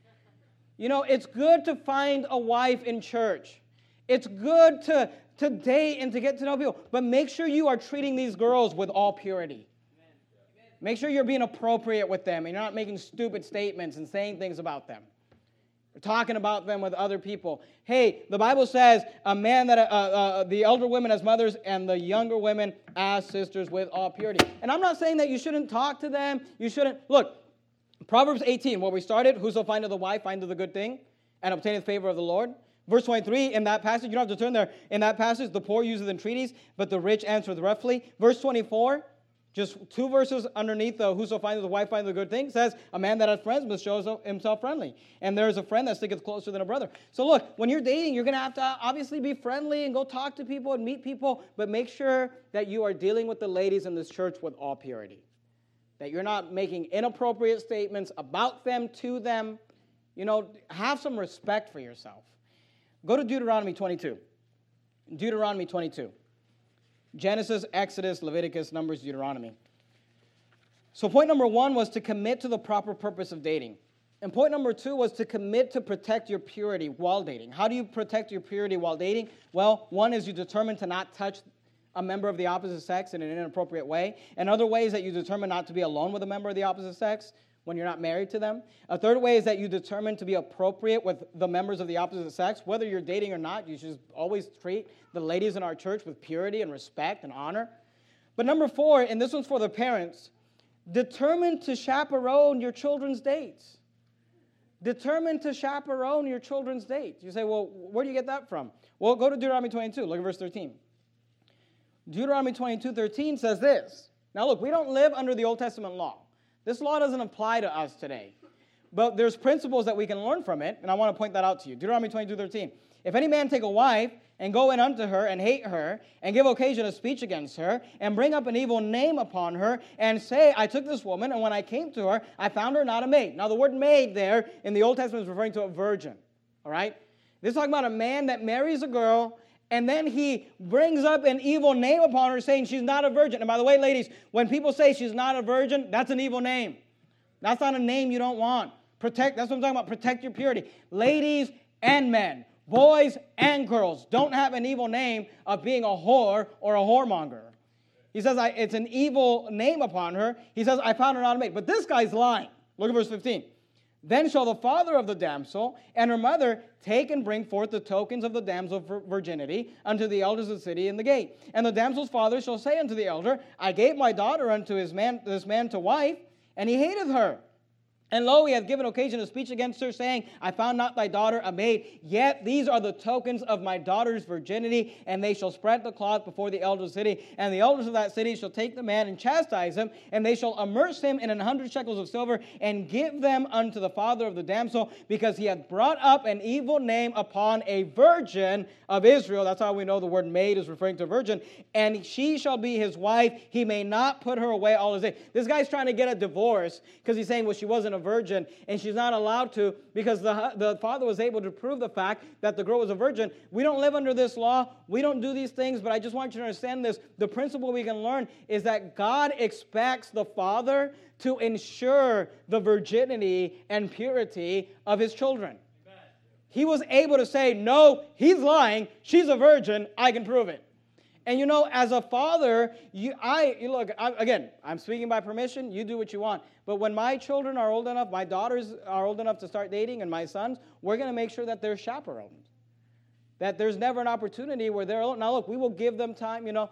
Speaker 1: You know, it's good to find a wife in church. It's good to, to date and to get to know people. But make sure you are treating these girls with all purity. Make sure you're being appropriate with them and you're not making stupid statements and saying things about them. You're talking about them with other people. Hey, the Bible says a man that uh, uh, the elder women as mothers and the younger women as sisters with all purity. And I'm not saying that you shouldn't talk to them. You shouldn't. Look, Proverbs eighteen, where we started, whoso findeth a wife findeth a good thing and obtaineth favor of the Lord. Verse twenty-three, in that passage, you don't have to turn there. In that passage, the poor useth entreaties, but the rich answereth roughly. Verse twenty-four, just two verses underneath the whoso findeth a wife findeth a good thing, says, a man that hath friends must show himself friendly. And there is a friend that sticketh closer than a brother. So look, when you're dating, you're going to have to obviously be friendly and go talk to people and meet people, but make sure that you are dealing with the ladies in this church with all purity. That you're not making inappropriate statements about them, to them. You know, have some respect for yourself. Go to Deuteronomy twenty-two. Deuteronomy twenty-two. Genesis, Exodus, Leviticus, Numbers, Deuteronomy. So point number one was to commit to the proper purpose of dating. And point number two was to commit to protect your purity while dating. How do you protect your purity while dating? Well, one is you determine to not touch a member of the opposite sex in an inappropriate way. Another way is that you determine not to be alone with a member of the opposite sex when you're not married to them. A third way is that you determine to be appropriate with the members of the opposite sex. Whether you're dating or not, you should always treat the ladies in our church with purity and respect and honor. But number four, and this one's for the parents, determine to chaperone your children's dates. Determine to chaperone your children's dates. You say, well, where do you get that from? Well, go to Deuteronomy twenty-two. Look at verse thirteen. Deuteronomy twenty-two thirteen says this. Now look, we don't live under the Old Testament law. This law doesn't apply to us today. But there's principles that we can learn from it, and I want to point that out to you. Deuteronomy twenty-two thirteen. If any man take a wife, and go in unto her, and hate her, and give occasion of speech against her, and bring up an evil name upon her, and say, I took this woman, and when I came to her, I found her not a maid. Now the word maid there in the Old Testament is referring to a virgin. All right? This is talking about a man that marries a girl, and then he brings up an evil name upon her, saying she's not a virgin. And by the way, ladies, when people say she's not a virgin, that's an evil name. That's not a name you don't want. Protect, that's what I'm talking about. Protect your purity. Ladies and men, boys and girls, don't have an evil name of being a whore or a whoremonger. He says, I, it's an evil name upon her. He says, I found her not a maid. But this guy's lying. Look at verse fifteen. Then shall the father of the damsel and her mother take and bring forth the tokens of the damsel's virginity unto the elders of the city in the gate. And the damsel's father shall say unto the elder, I gave my daughter unto his man, this man to wife, and he hateth her. And lo, he hath given occasion to speech against her, saying, I found not thy daughter a maid. Yet these are the tokens of my daughter's virginity, and they shall spread the cloth before the elders of the city. And the elders of that city shall take the man and chastise him, and they shall immerse him in an hundred shekels of silver, and give them unto the father of the damsel, because he hath brought up an evil name upon a virgin of Israel. That's how we know the word maid is referring to virgin. And she shall be his wife. He may not put her away all his days. This guy's trying to get a divorce because he's saying, well, she wasn't a virgin, and she's not allowed to because the, the father was able to prove the fact that the girl was a virgin. We don't live under this law. We don't do these things, but I just want you to understand this. The principle we can learn is that God expects the father to ensure the virginity and purity of his children. Amen. He was able to say, no, he's lying. She's a virgin. I can prove it. And you know, as a father, you, I you look, I, again, I'm speaking by permission. You do what you want. But when my children are old enough, my daughters are old enough to start dating, and my sons, we're going to make sure that they're chaperoned. That there's never an opportunity where they're alone. Now, look, we will give them time, you know.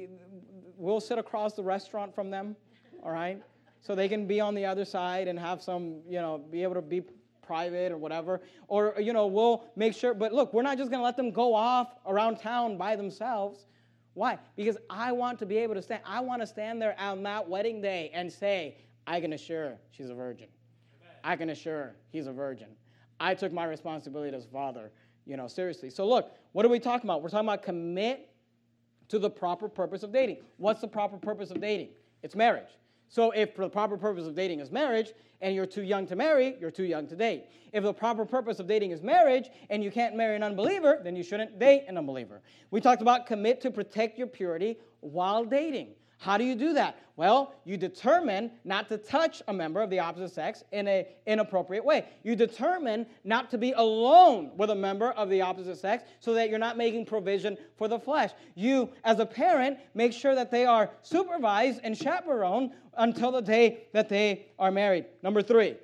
Speaker 1: We'll sit across the restaurant from them, all right? So they can be on the other side and have some, you know, be able to be private or whatever. Or, you know, we'll make sure. But look, we're not just going to let them go off around town by themselves. Why? Because I want to be able to stand. I want to stand there on that wedding day and say, I can assure she's a virgin. Amen. I can assure he's a virgin. I took my responsibility as father, you know, seriously. So look, what are we talking about? We're talking about commit to the proper purpose of dating. What's the proper purpose of dating? It's marriage. So if the proper purpose of dating is marriage, and you're too young to marry, you're too young to date. If the proper purpose of dating is marriage, and you can't marry an unbeliever, then you shouldn't date an unbeliever. We talked about commit to protect your purity while dating. How do you do that? Well, you determine not to touch a member of the opposite sex in an inappropriate way. You determine not to be alone with a member of the opposite sex so that you're not making provision for the flesh. You, as a parent, make sure that they are supervised and chaperoned until the day that they are married. Number three,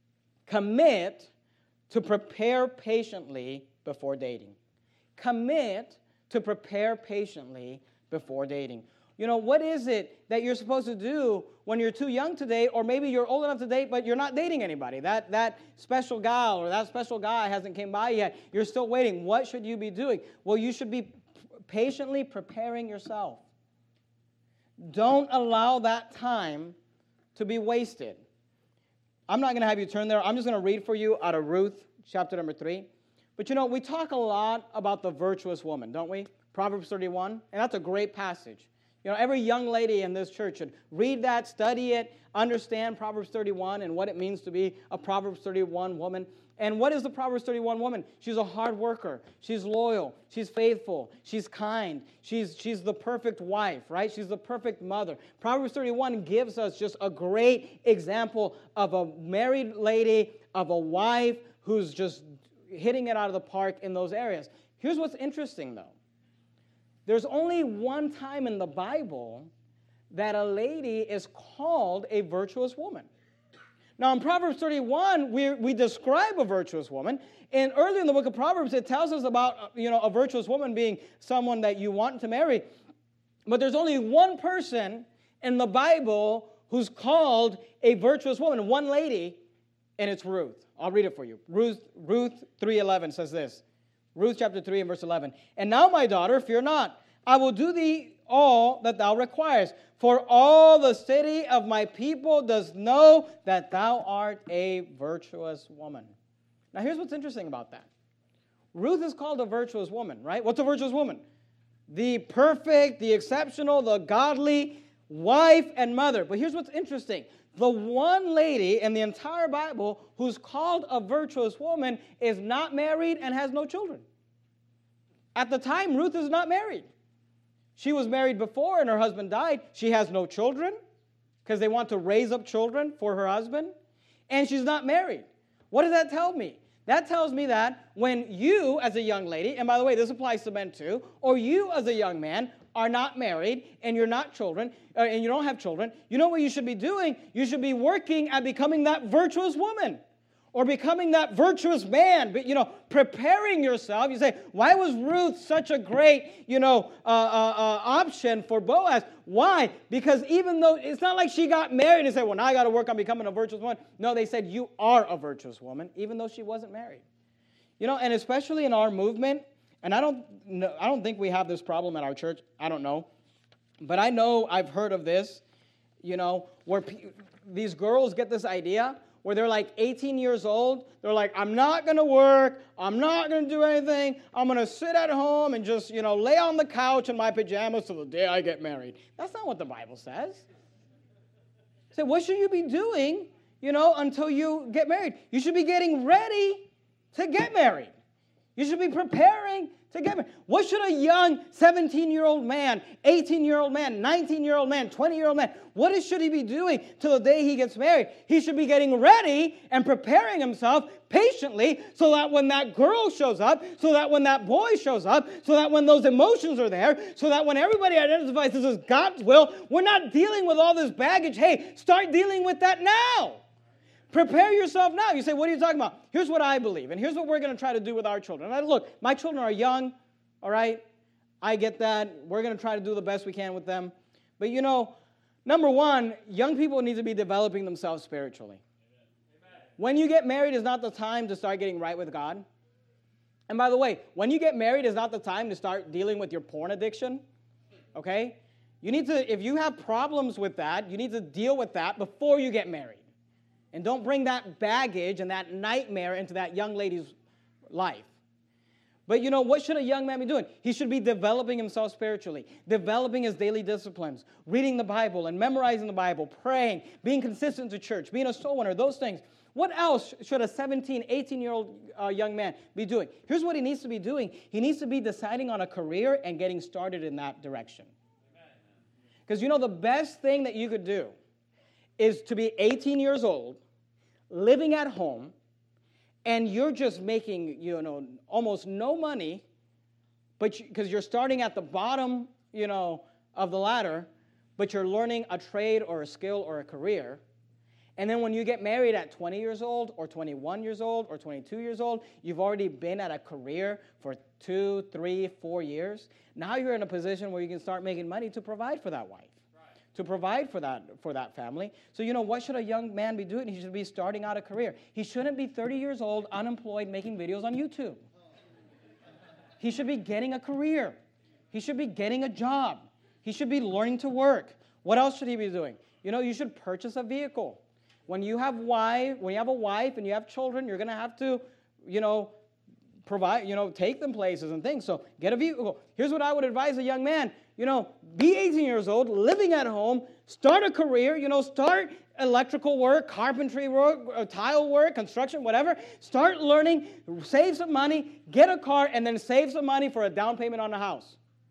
Speaker 1: commit to prepare patiently before dating. Commit to prepare patiently before dating. You know, what is it that you're supposed to do when you're too young to date, or maybe you're old enough to date, but you're not dating anybody? That, that special gal or that special guy hasn't came by yet. You're still waiting. What should you be doing? Well, you should be patiently preparing yourself. Don't allow that time to be wasted. I'm not going to have you turn there. I'm just going to read for you out of Ruth, chapter number three. But you know, we talk a lot about the virtuous woman, don't we? Proverbs thirty-one, and that's a great passage. You know, every young lady in this church should read that, study it, understand Proverbs thirty-one and what it means to be a Proverbs thirty-one woman. And what is the Proverbs thirty-one woman? She's a hard worker. She's loyal. She's faithful. She's kind. She's, she's the perfect wife, right? She's the perfect mother. Proverbs thirty-one gives us just a great example of a married lady, of a wife who's just hitting it out of the park in those areas. Here's what's interesting, though. There's only one time in the Bible that a lady is called a virtuous woman. Now, in Proverbs thirty-one, we, we describe a virtuous woman. And earlier in the book of Proverbs, it tells us about, you know, a virtuous woman being someone that you want to marry. But there's only one person in the Bible who's called a virtuous woman, one lady, and it's Ruth. I'll read it for you. Ruth, Ruth three eleven says this. Ruth chapter three and verse eleven. And now, my daughter, fear not. I will do thee all that thou requirest. For all the city of my people does know that thou art a virtuous woman. Now, here's what's interesting about that. Ruth is called a virtuous woman, right? What's a virtuous woman? The perfect, the exceptional, the godly wife and mother. But here's what's interesting. The one lady in the entire Bible who's called a virtuous woman is not married and has no children. At the time, Ruth is not married. She was married before and her husband died. She has no children because they want to raise up children for her husband. And she's not married. What does that tell me? That tells me that when you as a young lady, and by the way, this applies to men too, or you as a young man are not married and you're not children, uh, and you don't have children, you know what you should be doing? You should be working at becoming that virtuous woman. or becoming that virtuous man, but, you know, preparing yourself. You say, why was Ruth such a great, you know, uh, uh, uh, option for Boaz? Why? Because even though it's not like she got married and said, well, now I got to work on becoming a virtuous woman. No, they said, you are a virtuous woman, even though she wasn't married. You know, and especially in our movement, and I don't know, I don't think we have this problem at our church. I don't know. But I know I've heard of this, you know, where pe- these girls get this idea where they're like eighteen years old. They're like, I'm not going to work. I'm not going to do anything. I'm going to sit at home and just, you know, lay on the couch in my pajamas till the day I get married. That's not what the Bible says. So what should you be doing, you know, until you get married? You should be getting ready to get married. You should be preparing to get married. What should a young seventeen-year-old man, eighteen-year-old man, nineteen-year-old man, twenty-year-old man, what is, should he be doing till the day he gets married? He should be getting ready and preparing himself patiently so that when that girl shows up, so that when that boy shows up, so that when those emotions are there, so that when everybody identifies this as God's will, we're not dealing with all this baggage. Hey, start dealing with that now. Prepare yourself now. You say, what are you talking about? Here's what I believe, and here's what we're going to try to do with our children. And look, my children are young, all right? I get that. We're going to try to do the best we can with them. But, you know, number one, young people need to be developing themselves spiritually. Amen. When you get married is not the time to start getting right with God. And by the way, when you get married is not the time to start dealing with your porn addiction, okay? You need to, if you have problems with that, you need to deal with that before you get married. And don't bring that baggage and that nightmare into that young lady's life. But you know, what should a young man be doing? He should be developing himself spiritually, developing his daily disciplines, reading the Bible and memorizing the Bible, praying, being consistent to church, being a soul winner, those things. What else should a seventeen, eighteen-year-old uh, young man be doing? Here's what he needs to be doing. He needs to be deciding on a career and getting started in that direction. Because you know, the best thing that you could do is to be eighteen years old, living at home, and you're just making, you know, almost no money, but because you, you're starting at the bottom, you know, of the ladder, but you're learning a trade or a skill or a career. And then when you get married at twenty years old or twenty-one years old or twenty-two years old, you've already been at a career for two, three, four years. Now you're in a position where you can start making money to provide for that wife. To provide for that for that family. So, you know, what should a young man be doing? He should be starting out a career. He shouldn't be thirty years old, unemployed, making videos on YouTube. He should be getting a career. He should be getting a job. He should be learning to work. What else should he be doing? You know, you should purchase a vehicle. When you have wife, when you have a wife and you have children, you're going to have to, you know, provide, you know, take them places and things. So get a vehicle. Here's what I would advise a young man. You know, be eighteen years old, living at home, start a career, you know, start electrical work, carpentry work, uh, tile work, construction, whatever. Start learning, save some money, get a car, and then save some money for a down payment on the house.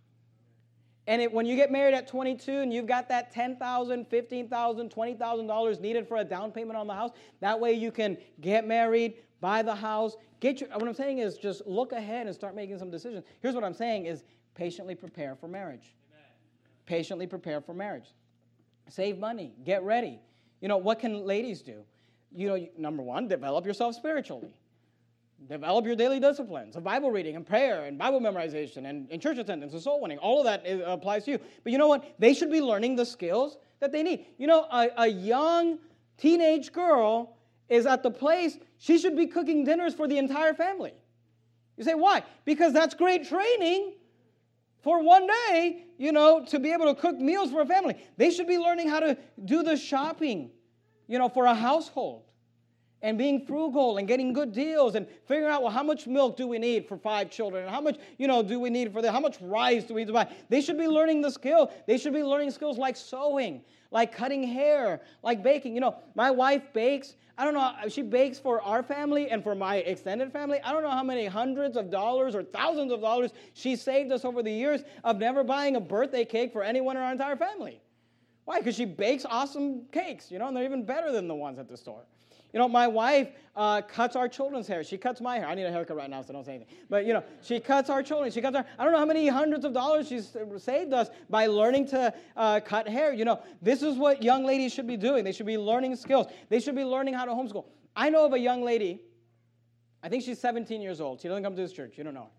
Speaker 1: And it, when you get married at twenty-two and you've got that ten thousand dollars, fifteen thousand dollars, twenty thousand dollars needed for a down payment on the house, that way you can get married, buy the house, get your, what I'm saying is just look ahead and start making some decisions. Here's what I'm saying is patiently prepare for marriage. Amen. Patiently prepare for marriage. Save money. Get ready. You know, what can ladies do? You know, number one, develop yourself spiritually. Develop your daily disciplines of Bible reading and prayer and Bible memorization and, and church attendance and soul winning. All of that is, applies to you. But you know what? They should be learning the skills that they need. You know, a, a young teenage girl is at the place, she should be cooking dinners for the entire family. You say, why? Because that's great training for one day, you know, to be able to cook meals for a family. They should be learning how to do the shopping, you know, for a household. And being frugal and getting good deals and figuring out, well, how much milk do we need for five children? And how much, you know, do we need for that? How much rice do we need to buy? They should be learning the skill. They should be learning skills like sewing, like cutting hair, like baking. You know, my wife bakes. I don't know, she bakes for our family and for my extended family. I don't know how many hundreds of dollars or thousands of dollars she saved us over the years of never buying a birthday cake for anyone in our entire family. Why? Because she bakes awesome cakes, you know, and they're even better than the ones at the store. You know, my wife uh, cuts our children's hair. She cuts my hair. I need a haircut right now, so don't say anything. But, you know, she cuts our children. She cuts our, I don't know how many hundreds of dollars she's saved us by learning to uh, cut hair. You know, this is what young ladies should be doing. They should be learning skills. They should be learning how to homeschool. I know of a young lady, I think she's seventeen years old. She doesn't come to this church. You don't know her.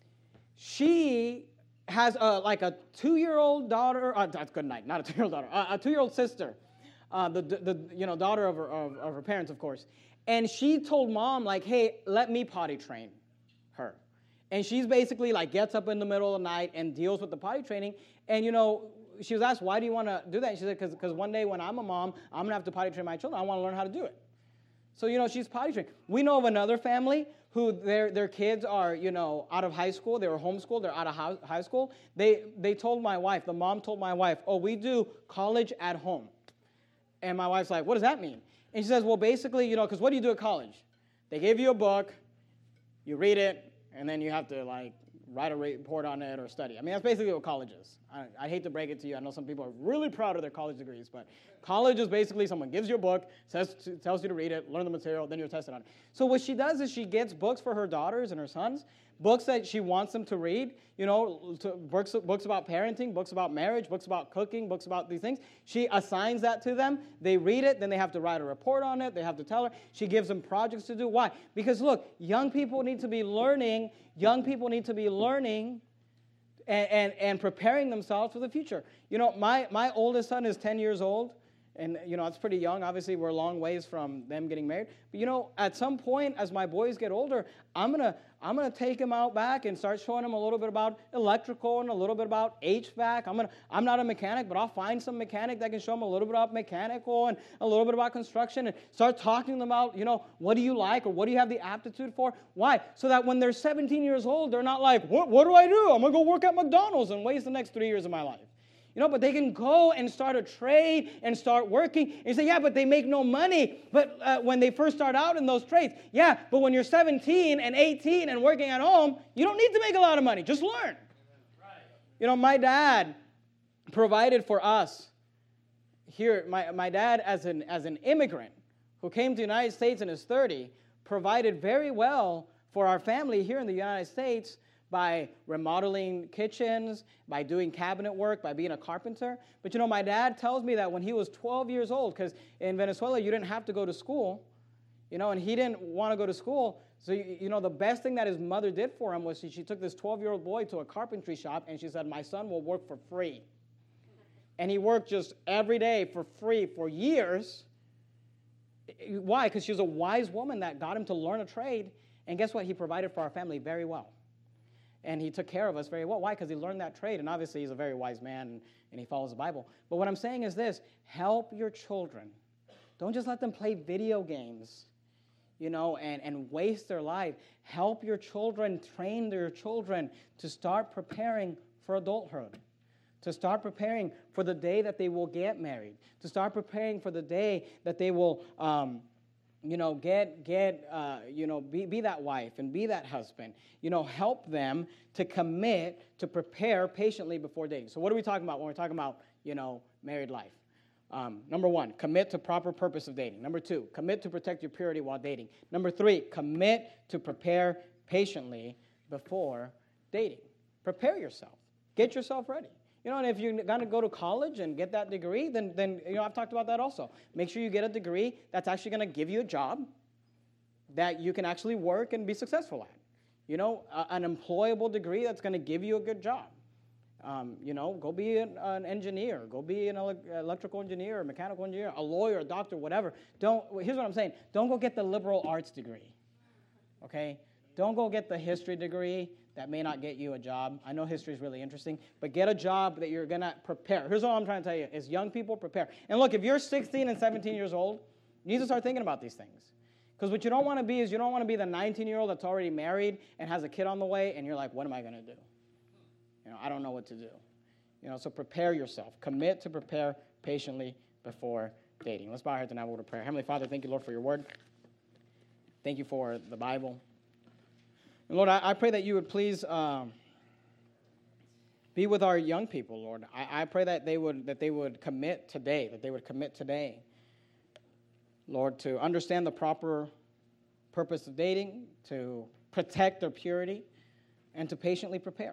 Speaker 1: She has a, like a two-year-old daughter. Uh, good night, not a two-year-old daughter. A, a two-year-old sister, uh, the, the the you know daughter of her of, of her parents, of course. And she told mom like, "Hey, let me potty train her." And she's basically like gets up in the middle of the night and deals with the potty training. And you know, she was asked, "Why do you want to do that?" And she said, "Because because one day when I'm a mom, I'm gonna have to potty train my children. I want to learn how to do it." So, you know, she's potty trained. We know of another family who their their kids are, you know, out of high school. They were homeschooled. They're out of high school. They they told my wife, the mom told my wife, "Oh, we do college at home." And my wife's like, "What does that mean?" And she says, "Well, basically, you know, because what do you do at college? They give you a book, you read it, and then you have to, like, write a report on it or study." I mean, that's basically what college is. I, I hate to break it to you. I know some people are really proud of their college degrees, but college is basically someone gives you a book, says, tells you to read it, learn the material, then you're tested on it. So what she does is she gets books for her daughters and her sons, books that she wants them to read, you know, to, books, books about parenting, books about marriage, books about cooking, books about these things. She assigns that to them. They read it. Then they have to write a report on it. They have to tell her. She gives them projects to do. Why? Because, look, young people need to be learning. Young people need to be learning and, and, and preparing themselves for the future. You know, my, my oldest son is ten years old. And, you know, it's pretty young. Obviously, we're a long ways from them getting married. But, you know, at some point, as my boys get older, I'm going to I'm gonna take them out back and start showing them a little bit about electrical and a little bit about H V A C. I'm gonna, I'm not a mechanic, but I'll find some mechanic that can show them a little bit about mechanical and a little bit about construction and start talking to them about, you know, what do you like or what do you have the aptitude for? Why? So that when they're seventeen years old, they're not like, what, what do I do? I'm going to go work at McDonald's and waste the next three years of my life. You know, but they can go and start a trade and start working. And you say, yeah, but they make no money. But uh, when they first start out in those trades, yeah, but when you're seventeen and eighteen and working at home, you don't need to make a lot of money. Just learn. Right. You know, my dad provided for us here. My, my dad, as an, as an immigrant who came to the United States in his thirties, provided very well for our family here in the United States by remodeling kitchens, by doing cabinet work, by being a carpenter. But, you know, my dad tells me that when he was twelve years old, because in Venezuela, you didn't have to go to school, you know, and he didn't want to go to school. So, you, you know, the best thing that his mother did for him was she, she took this twelve-year-old boy to a carpentry shop, and she said, my son will work for free. And he worked just every day for free for years. Why? Because she was a wise woman that got him to learn a trade. And guess what? He provided for our family very well. And he took care of us very well. Why? Because he learned that trade. And obviously, he's a very wise man, and, and he follows the Bible. But what I'm saying is this. Help your children. Don't just let them play video games, you know, and, and waste their life. Help your children, train their children to start preparing for adulthood, to start preparing for the day that they will get married, to start preparing for the day that they will um, you know, get, get, uh, you know, be, be that wife and be that husband. You know, help them to commit, to prepare patiently before dating. So what are we talking about when we're talking about, you know, married life? Um, number one, commit to proper purpose of dating. Number two, commit to protect your purity while dating. Number three, commit to prepare patiently before dating. Prepare yourself. Get yourself ready. You know, and if you're going to go to college and get that degree, then, then, you know, I've talked about that also. Make sure you get a degree that's actually going to give you a job that you can actually work and be successful at. You know, a, an employable degree that's going to give you a good job. Um, you know, go be an, an engineer. Go be an ele- electrical engineer, a mechanical engineer, a lawyer, a doctor, whatever. Don't. Here's what I'm saying. Don't go get the liberal arts degree, okay? Don't go get the history degree. That may not get you a job. I know history is really interesting, but get a job that you're going to prepare. Here's what I'm trying to tell you, is young people prepare. And look, if you're sixteen and seventeen years old, you need to start thinking about these things. Because what you don't want to be is you don't want to be the nineteen-year-old that's already married and has a kid on the way, and you're like, what am I going to do? You know, I don't know what to do. You know, so prepare yourself. Commit to prepare patiently before dating. Let's bow our heads and have a word of prayer. Heavenly Father, thank you, Lord, for your word. Thank you for the Bible. And Lord, I, I pray that you would please um, be with our young people, Lord. I, I pray that they would that they would commit today, that they would commit today, Lord, to understand the proper purpose of dating, to protect their purity, and to patiently prepare.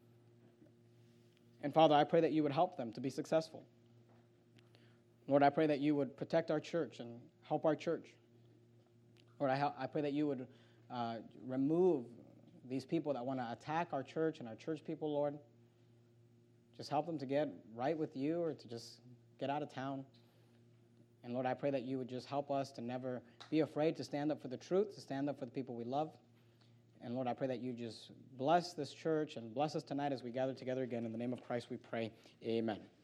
Speaker 1: And Father, I pray that you would help them to be successful. Lord, I pray that you would protect our church and help our church. Lord, I, hel- I pray that you would uh, remove these people that want to attack our church and our church people, Lord. Just help them to get right with you or to just get out of town. And Lord, I pray that you would just help us to never be afraid to stand up for the truth, to stand up for the people we love. And Lord, I pray that you just bless this church and bless us tonight as we gather together again. In the name of Christ we pray. Amen.